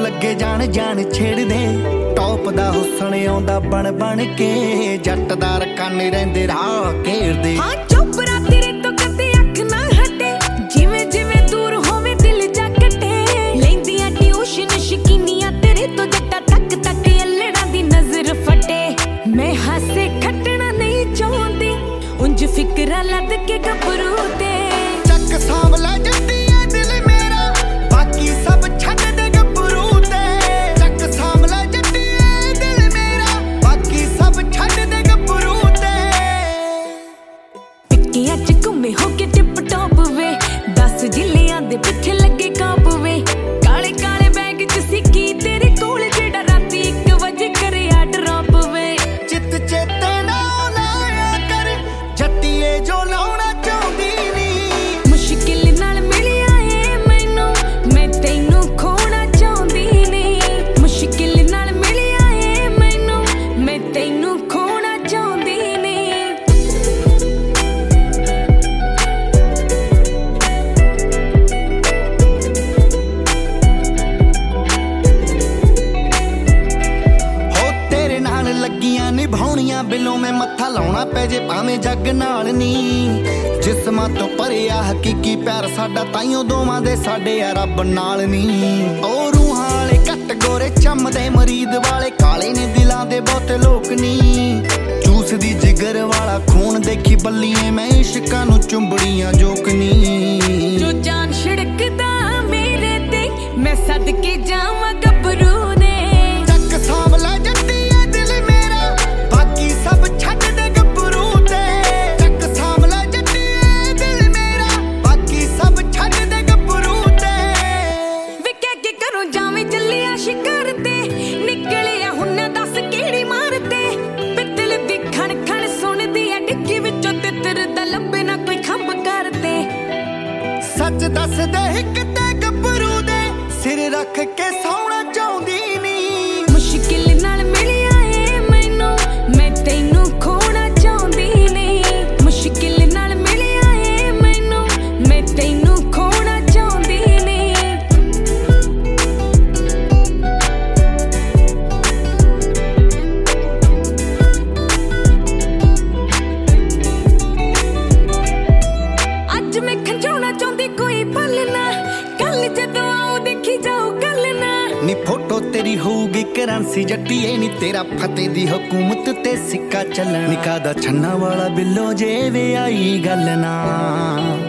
लगे जान जान छेड़ दे टॉप दा हुस्न आउंदा बन बन के जट्टदार काने रहिंदे राह घेरदे हां चुप तेरे तो कदे अख ना हटे जिवें जिवें दूर होवे दिल जा कटे लैंदियां ट्यूशन शकीनियां तेरे तो जट्टा तक तक अल्लड़ा दी नजर फटे मैं हासे खटना नहीं चाहती उंज फिक्रा लद के गबरू ते चक सांवला जट्टी है दिल मेरा बाकी सब छड्ड दे गबरू ते चक सांवला जट्टी है दिल मेरा बाकी सब छड्ड दे गबरू ते पिक्कियां च घुमे हो के टिप टॉप वे 10 जिलियां दे पिछे लगे काप वे काले काले बैग च सिक्की तेरे कोल जेड़ा राती 1 वजे करया ड्रॉप वे चित चेते ना लाया कर जट्टीए जो लाउणा चाहुंदी नी मुश्किल नाल मिलिया ए मैनू मैं तैनू खोना चाहुंदी नी मुश्किल नाल मिलिया ए मैनू मैं तैनू खोना चाहुंदी नी हो तेरे नाल लगियां निभाउणियां बिलों मैं मत्था लाउणा पै जे भावें जग नाल नी जिस्मां तो परे आ हकीकी प्यार साडा ताइयों दोवां दे साडे आ रब नाल नी ओ रूहां वाले घट गोरे चमदे मरीद वाले काले ने दिलां दे बहुते लोक नी चूस दी जिगर वाला खून देखी बल्लीए मैं इश्कां नूं चुंबड़ियां जोकनी जो जान छिड़कदा मेरे ते मैं सदके जावां गबरू दे चक सांवला जट्टी है दिल मेरा बाकी सब छड्ड दे गबरू ते चक सांवला जट्टी है दिल मेरा बाकी सब छड्ड दे गबरू ते वे के करूं जावें जल्लिया शिकार ते निकलिया हुन दस केड़ी मारते पित्तल दी खण खण सुनदी आ डिक्की विचों तितर दा लंबे ना कोई खंभ करते सच दस दे हिक ते गबरू दे सिर रख के सौना चाहुंदी नी मुश्किल नाल मिलिया ए मैनू मैं तैनू खोना चाहुंदी नी मुश्किल नाल मिलिया ए मैनू मैं तैनू खोना चाहुंदी नी अज मैं खंजाउणा चाहुंदी कोई पल ना कल जदों आऊं देखी जाओ गल ना नी फोटो तेरी होगी करंसी जट्टीए नी तेरा फतेह दी हुकूमत ते सिक्का चलना निका दा छन्ना वाला बिल्लो जे वे आई गल ना